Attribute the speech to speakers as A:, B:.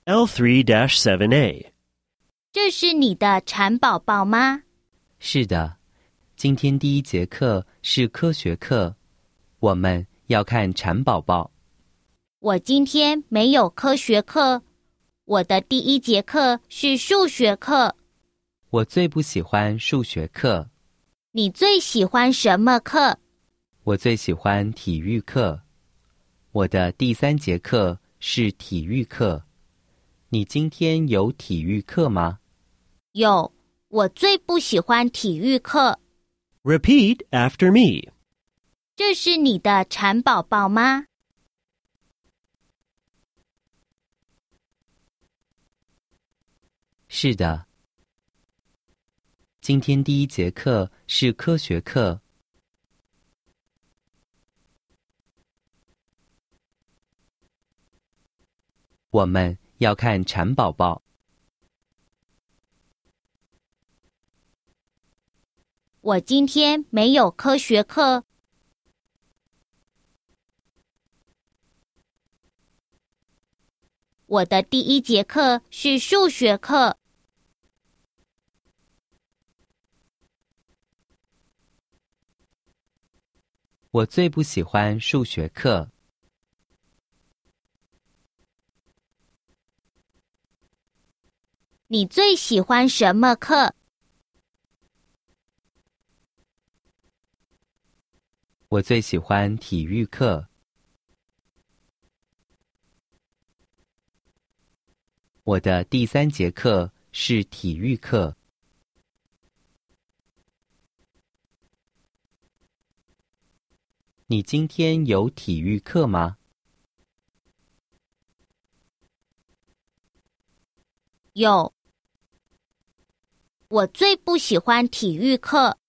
A: L3-7A.
B: 这是你的蚕宝宝吗？
C: 是的，今天第一节课是科学课，我们要看蚕宝宝。
B: 我今天没有科学课，我的第一节课是数学课。
C: 我最不喜欢数学课。
B: 你最喜欢什么课？
C: 我最喜欢体育课。我的第3节课是体育课。你今天有体育课吗？
B: 有，我最不喜欢体育课。
A: Repeat after me.
B: 这是你的蚕宝宝吗？
C: 是的。今天第一节课是科学课。我们要看蚕宝宝。
B: 我今天没有科学课，我的第一节课是数学课。
C: 我最不喜欢数学课。
B: 你最喜欢什么课？
C: 我最喜欢体育课。我的第3节课是体育课。你今天有体育课吗？
B: 有。我最不喜欢体育课。